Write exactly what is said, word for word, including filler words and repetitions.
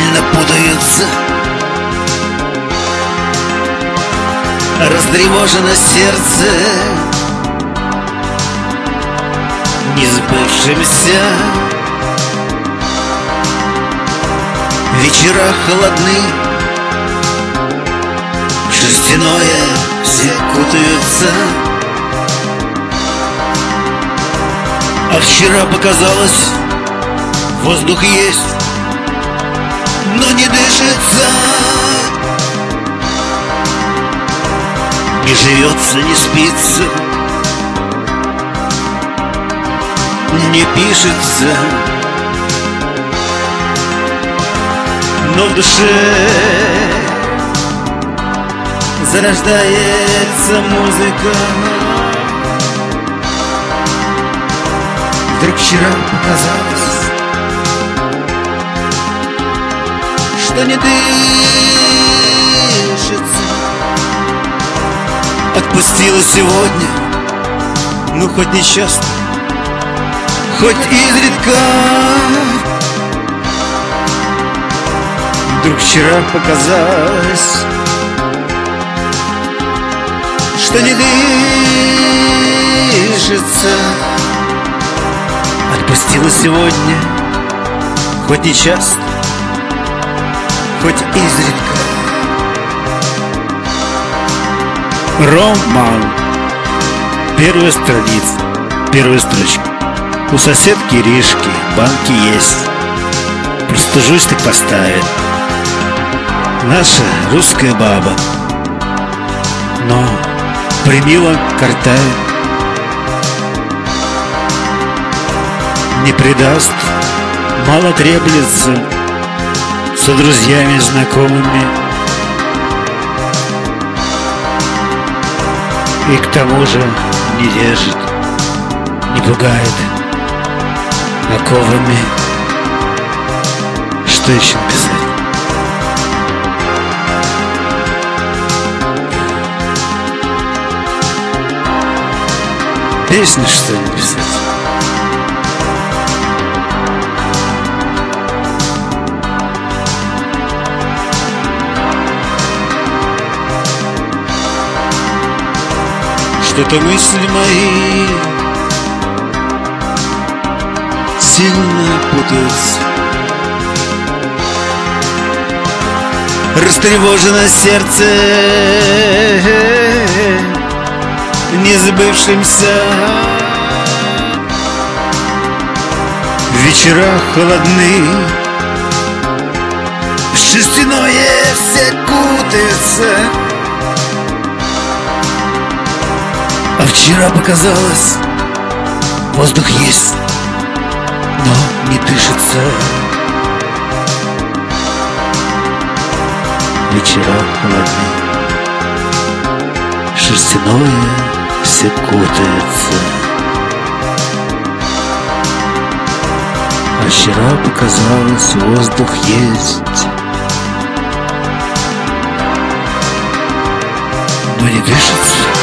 сильно путаются. Растревожено сердце несбывшимся. Вечера холодны, в шерстяное все кутаются. А вчера показалось, воздух есть, но не дышится. Не живется, не спится, не пишется, но в душе зарождается музыка. Вдруг вчера показалось, что не дышится. Отпустила сегодня, ну хоть не часто, хоть изредка. Вдруг вчера показалось, что не дышится. Отпустила сегодня, хоть не часто, хоть изредка. Роман. Первая страница, первая строчка. У соседки Ришки банки есть, простужусь так поставит. Наша русская баба, но примила картавит. Не предаст, мало треплется со друзьями, знакомыми. И к тому же не держит, не пугает оковами. Что еще написать? Песню, что ли, написать? Что-то мысли мои сильно путаются. Растревожено сердце несбывшимся. Вечера холодны, в шерстяное все кутаются. А вчера показалось, воздух есть, но не дышится. Вечера холодны, шерстяное все кутается. А вчера показалось, воздух есть, но не дышится.